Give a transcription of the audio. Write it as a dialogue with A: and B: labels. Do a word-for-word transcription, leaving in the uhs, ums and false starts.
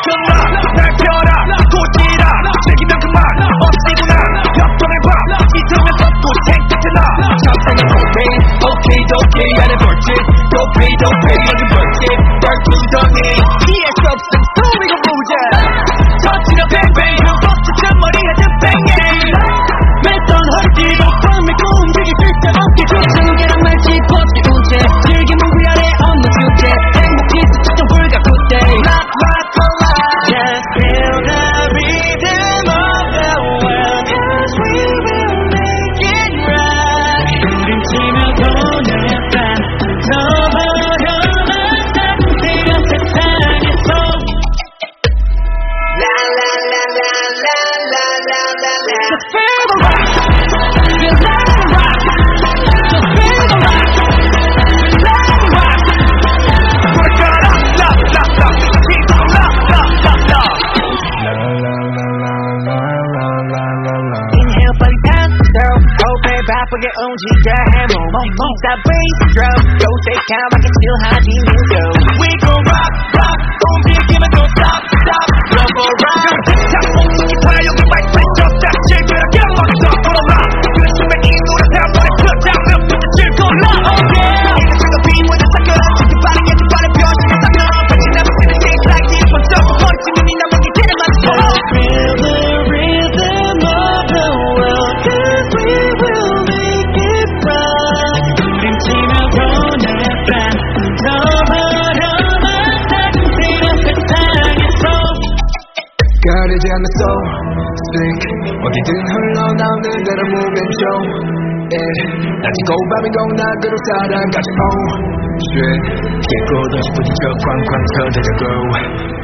A: 멈췄나 날펴라 꽃이라 즐기면 그만 없이구나 역동을 봐 잊으면 덮고 생각해나 상상은 오케이 오케이 오케이 안에 볼지 도페이 도페이 완전 벌집 벌구덩이 피할 수 없음 소리가 무자 터치는 뱅뱅 흠뻑 머리 하든 뱅뱅 맷던 헐기도 펌밀고 움직일 수 없게 좋은 게랑 말지 법지 우제 즐긴 무기 아래 없는 주제 행복이 스치던 불가구대 Rock rock rock Just feel the rhythm of the world Cause we will make it right 우린 치며 도는 밤 더 어려운 따뜻한 세상에서 La la la la la la la la la Just feel the rock Feel the rock Just feel the rock Let it rock Work it up, la la la Keep on la la la la La la la la la la la la Inhale 빨리 down 호흡해 바쁘게 움직여 해몸 멈춰 breathe drum 요새 까맣게 칠하지 밀고 We gon' rock rock 움직이면 don't stop stop Love for rock 탁 멈추기 파여기 white face 없다 질그하게 멈춰 걸어라 요즘에 이 노래 사번에 put down 몇 분째 즐거라 Oh yeah 이거 지금 비모자 사겨라 지금 반응해 좀 빠른 표시가 사겨 같이 남은 세대 taste like this 먼저 머리쯤이 남은 게 제일 많았어 Feel the rhythm of the world Cause we will make it right 우린 치며 보는 밤더 어려운 따뜻한 세상에서 가리지 않는 soul Think 어디든 흘러나오는 대로 move and show Yeah 낮이고 밤이고 나그로 살아가자 Oh shit 깨고 더 싶어진 저 쾅쾅 터져가고